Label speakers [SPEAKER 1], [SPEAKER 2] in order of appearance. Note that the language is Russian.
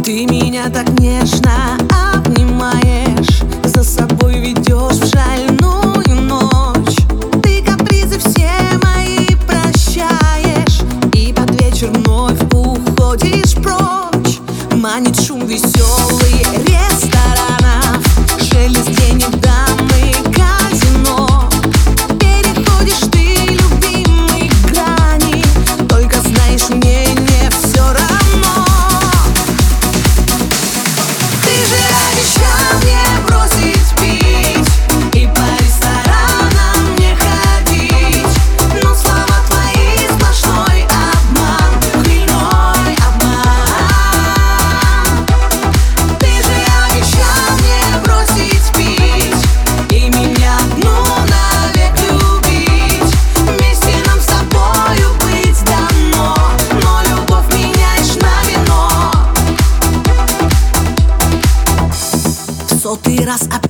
[SPEAKER 1] Ты меня так нежно обнимаешь, за собой ведешь в шальную ночь. Ты капризы все мои прощаешь, и под вечер вновь уходишь прочь. Манит шум веселый ресторанов, шелест денег, дамы, казино. Переходишь ты любимые грани, только знаешь, мне не все равно. Ты же обещал мне бросить пить и по ресторанам не ходить, но слова твои сплошной обман, хмельной обман. Ты же обещал мне бросить пить и меня одну навек любить. Вместе нам с тобою быть давно, но любовь меняешь на вино. В сотый раз